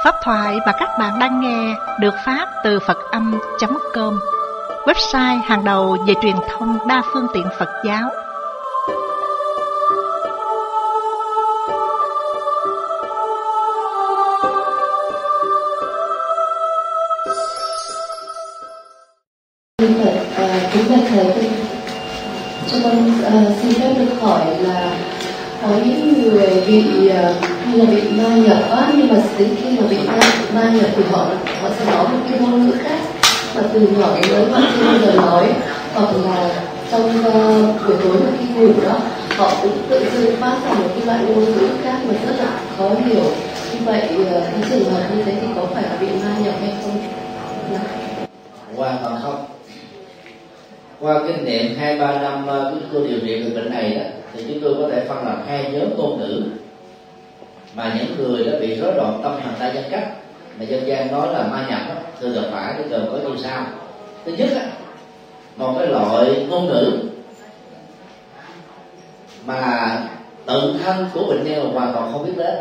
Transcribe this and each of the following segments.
Pháp thoại mà các bạn đang nghe được phát từ Phật-âm.com, website hàng đầu về truyền thông đa phương tiện Phật giáo. Kính bạch thầy, cho con xin phép được hỏi là có những người bị như là bị ma nhập á, nhưng mà đến khi mà bị ma nhập thì họ sẽ nói một cái ngôn ngữ khác mà từ nhỏ đến lớn họ chưa bao giờ nói, hoặc là trong buổi tối mà khi ngủ đó họ cũng tự dưng phát ra một cái loại ngôn ngữ khác mà rất là khó hiểu. Như vậy cái trường hợp như thế thì có phải là bị ma nhập hay không? Hoàn toàn không. Qua kinh nghiệm 2-3 năm chúng tôi điều trị về bệnh này đó, thì chúng tôi có thể phân làm hai nhóm ngôn ngữ mà những người đã bị rối loạn tâm thần đa nhân cách mà dân gian nói là ma nhập đó, thường gặp phải thì gồm có như sau. Thứ nhất đó, một cái loại ngôn ngữ mà tự thân của bệnh nhân hoàn toàn không biết đến.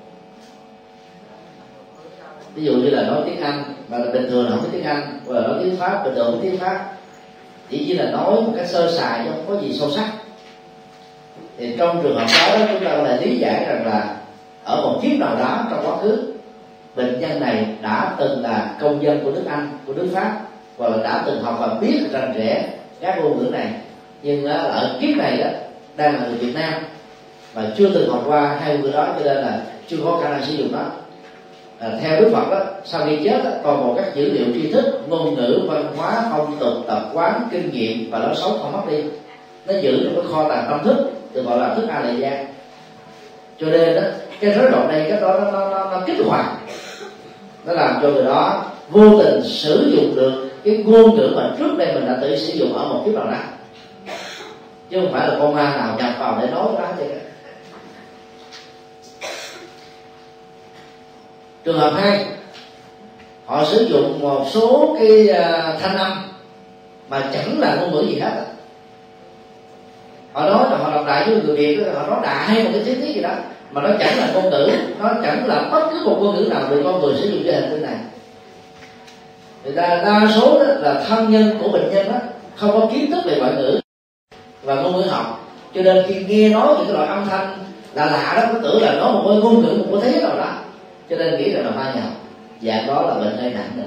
Ví dụ như là nói tiếng Anh mà bình thường là không biết tiếng Anh, hoặc là nói tiếng Pháp bình thường không biết tiếng Pháp, chỉ như là nói một cách sơ sài chứ không có gì sâu sắc. Thì trong trường hợp đó chúng ta có thể lý giải rằng là ở một kiếp nào đó trong quá khứ, bệnh nhân này đã từng là công dân của nước Anh, của nước Pháp, hoặc là đã từng học và biết rành rẽ các ngôn ngữ này, nhưng ở kiếp này đó đang là người Việt Nam mà chưa từng học qua hai ngôn ngữ đó, cho nên là chưa có khả năng sử dụng nó. Theo Đức Phật đó, sau khi chết đó, toàn bộ các dữ liệu tri thức, ngôn ngữ, văn hóa, phong tục, tập quán, kinh nghiệm và lối sống không mất đi, nó giữ trong cái kho tàng tâm thức, được gọi là thức A Lại Gia. Cho nên đó, cái rối loạn đây cái đó nó kích hoạt, nó làm cho người đó vô tình sử dụng được cái ngôn ngữ mà trước đây mình đã tự sử dụng ở một kiếp nào đó, chứ không phải là con ma nào nhập vào để nói đó chứ. Trường hợp 2, họ sử dụng một số cái thanh âm mà chẳng là ngôn ngữ gì hết. Họ nói là họ đọc đại với người Việt, họ nói đại một cái chi tiết gì đó mà nó chẳng là ngôn ngữ, nó chẳng là bất cứ một ngôn ngữ nào được con người sử dụng cho hành tinh này. Người ta đa số đó là thân nhân của bệnh nhân đó không có kiến thức về ngoại ngữ và ngôn ngữ học, cho nên khi nghe nói những cái loại âm thanh lạ đó, có tưởng là nói một cái ngôn ngữ, một cái thế nào đó, cho nên nghĩ rằng là ma nhập. Dạng đó là bệnh hơi nặng rồi.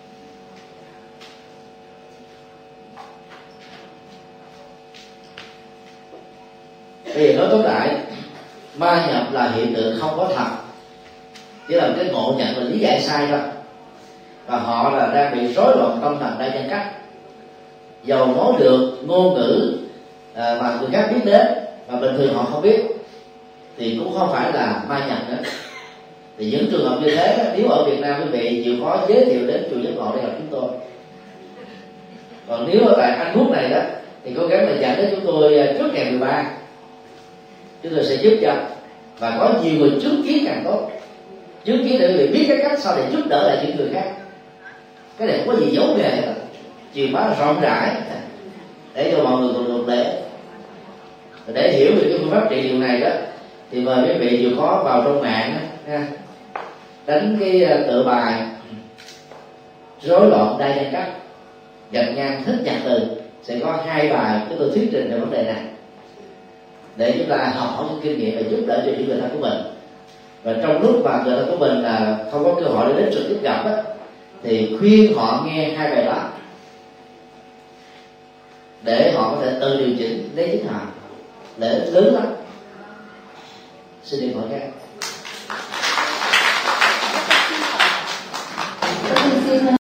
Bây giờ nói tóm lại, ma nhập là hiện tượng không có thật, chỉ là cái ngộ nhận và lý giải sai thôi, và họ là đang bị rối loạn tâm thần đa nhân cách. Dầu nói được ngôn ngữ mà người khác biết đến mà bình thường họ không biết thì cũng không phải là ma nhập nữa. Thì những trường hợp như thế, nếu ở Việt Nam quý vị chịu khó giới thiệu đến chùa Giác Ngộ để gặp chúng tôi. Còn nếu ở tại Anh Quốc này đó thì cố gắng là dẫn đến chúng tôi trước ngày 13, chúng tôi sẽ giúp cho, và có nhiều người chứng kiến càng tốt, chứng kiến để quý vị biết cái cách sau để giúp đỡ lại những người khác. Cái này không có gì giấu nghề hết, truyền bá rộng rãi để cho mọi người cùng được để hiểu được cái phương pháp trị liệu này đó. Thì mời quý vị chịu khó vào trong mạng ha, đánh cái tựa bài rối loạn đa nhân cách gạch ngang thích nhạc từ, sẽ có 2 bài chúng tôi thuyết trình về vấn đề này để chúng ta học hỏi những kinh nghiệm và giúp đỡ cho những người thân của mình. Và trong lúc mà người thân của mình là không có cơ hội để đến trực tiếp gặp đó, thì khuyên họ nghe 2 bài đó để họ có thể tự điều chỉnh lấy chính họ. Lợi ích lớn lắm. Xin đi hỏi khác.